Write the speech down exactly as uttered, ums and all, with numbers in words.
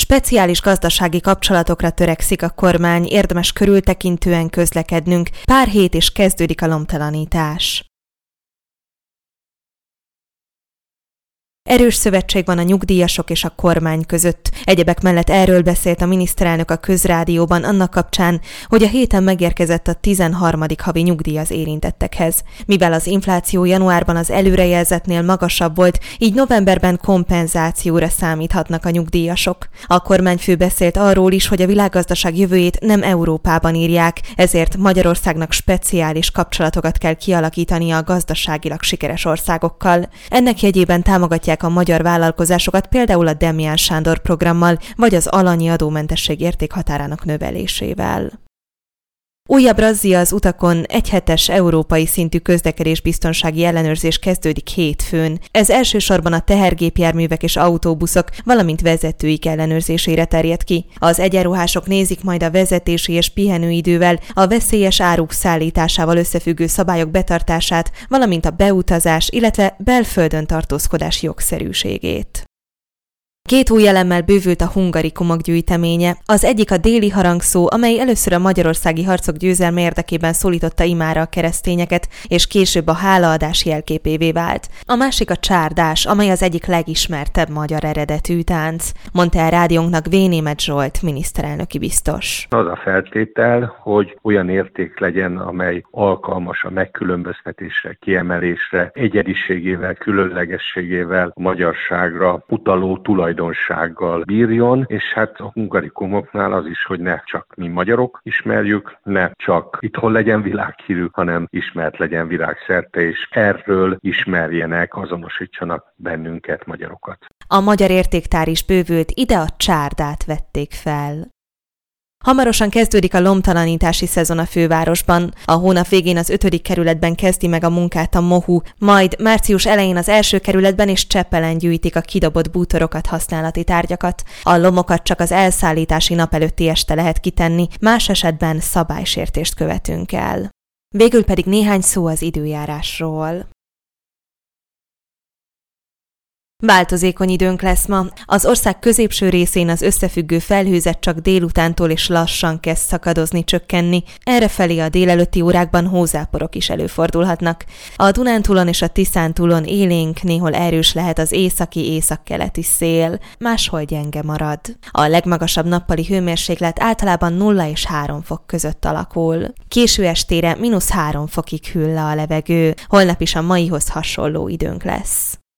Speciális gazdasági kapcsolatokra törekszik a kormány, érdemes körültekintően közlekednünk, pár hét és kezdődik a lomtalanítás. Erős szövetség van a nyugdíjasok és a kormány között. Egyebek mellett erről beszélt a miniszterelnök a Közrádióban annak kapcsán, hogy a héten megérkezett a tizenharmadik havi nyugdíj az érintettekhez. Mivel az infláció januárban az előrejelzetnél magasabb volt, így novemberben kompenzációra számíthatnak a nyugdíjasok. A kormányfő beszélt arról is, hogy a világgazdaság jövőjét nem Európában írják, ezért Magyarországnak speciális kapcsolatokat kell kialakítania a gazdaságilag sikeres országokkal. Ennek jegyében támogatják a magyar vállalkozásokat például a Demján Sándor programmal, vagy az alanyi adómentesség értékhatárának növelésével. Újabb razzia az utakon, egyhetes európai szintű közlekedésbiztonsági ellenőrzés kezdődik hétfőn. Ez elsősorban a tehergépjárművek és autóbuszok, valamint vezetőik ellenőrzésére terjed ki. Az egyenruhások nézik majd a vezetési és pihenőidővel, a veszélyes áruk szállításával összefüggő szabályok betartását, valamint a beutazás, illetve belföldön tartózkodás jogszerűségét. Két új elemmel bővült a hungarikumok gyűjteménye. Az egyik a déli harangszó, amely először a magyarországi harcok győzelme érdekében szólította imára a keresztényeket, és később a hálaadás jelképévé vált. A másik a csárdás, amely az egyik legismertebb magyar eredetű tánc, mondta el rádiónknak Vénémet Zsolt miniszterelnöki biztos. Az a feltétel, hogy olyan érték legyen, amely alkalmas a megkülönböztetésre, kiemelésre, egyediségével, különlegességével, a magyarságra utaló tulajdonsággal bírjon, és hát a hungarikumoknál az is, hogy ne csak mi magyarok ismerjük, ne csak itthon legyen világhírű, hanem ismert legyen világszerte, és erről ismerjenek, azonosítsanak bennünket, magyarokat. A magyar értéktár is bővült, ide a csárdát vették fel. Hamarosan kezdődik a lomtalanítási szezon a fővárosban. A hónap végén az ötödik kerületben kezdi meg a munkát a MOHU, majd március elején az első kerületben és Csepelen gyűjtik a kidobott bútorokat, használati tárgyakat. A lomokat csak az elszállítási nap előtti este lehet kitenni, más esetben szabálysértést követünk el. Végül pedig néhány szó az időjárásról. Változékony időnk lesz ma. Az ország középső részén az összefüggő felhőzet csak délutántól és lassan kezd szakadozni, csökkenni. Errefelé a délelőtti órákban hózáporok is előfordulhatnak. A Dunántúlon és a Tiszántúlon élénk, néhol erős lehet az északi északkeleti szél, máshol gyenge marad. A legmagasabb nappali hőmérséklet általában nulla és három fok között alakul. Késő estére mínusz három fokig hűl le a levegő, holnap is a maihoz hasonló időnk lesz.